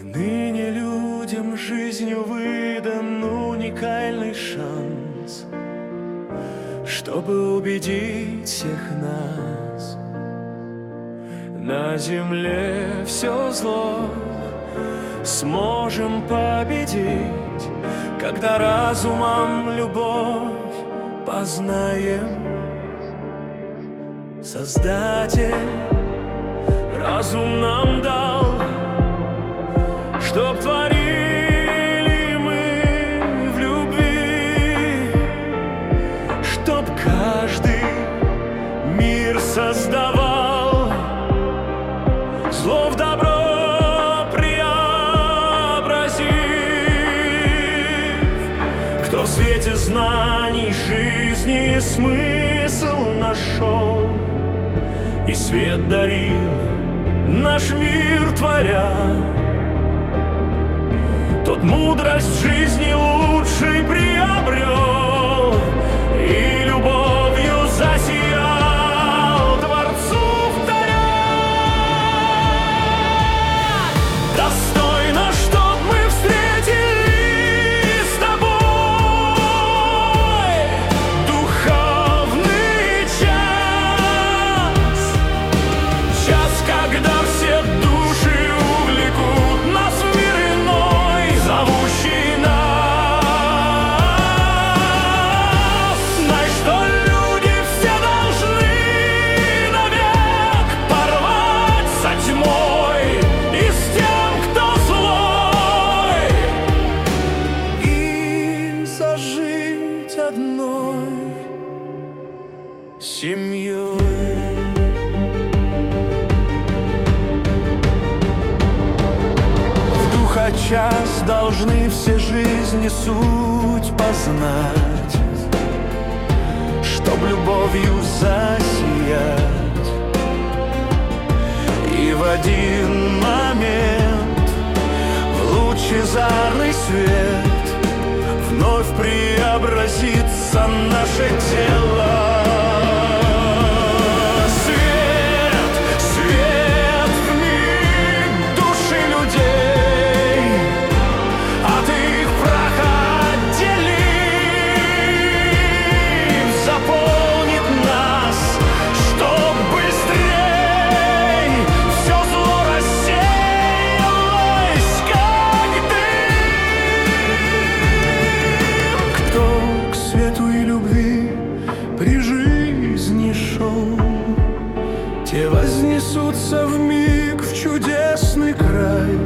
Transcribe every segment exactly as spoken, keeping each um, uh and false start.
Ныне людям жизнью выдан уникальный шанс, чтобы убедить всех нас: на земле все зло сможем победить, когда разумом любовь познаем. Создатель разум нам дал, чтоб творили мы в любви, чтоб каждый мир создавал, зло в добро преобразив. Кто в свете знаний жизни смысл нашел и свет дарил, наш мир творя, тот мудрость в жизни лучшей приобрел и любовью засиял Творцу вторя. Достойно, чтоб мы встретились с тобой духовный час, час, когда все души увлекут нас в мир иной, зовущий нас. Знай, что люди все должны навек порвать со тьмой и с тем, кто злой, и зажить одной семьей. Час должны все жизни суть познать, чтоб любовью засиять, и в один момент в лучезарный свет вновь преобразится наше тело. При жизни шел, те вознесутся вмиг в чудесный край,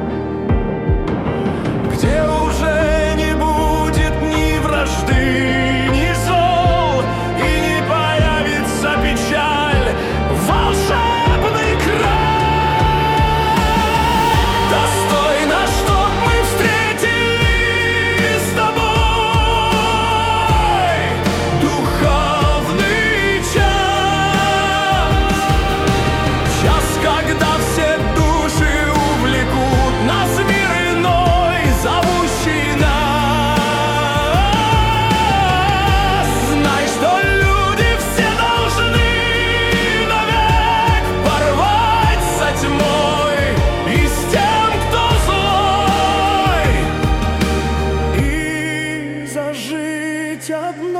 где уже не будет ни вражды, ни зол, и не появится печаль. Волшебный край. Достойно, чтоб мы встретились с тобой духовный час, час, когда все души увлекут нас в мир иной, зовущий нас. Знай, что люди все должны навек порвать со тьмой и с тем, кто злой, и зажить одной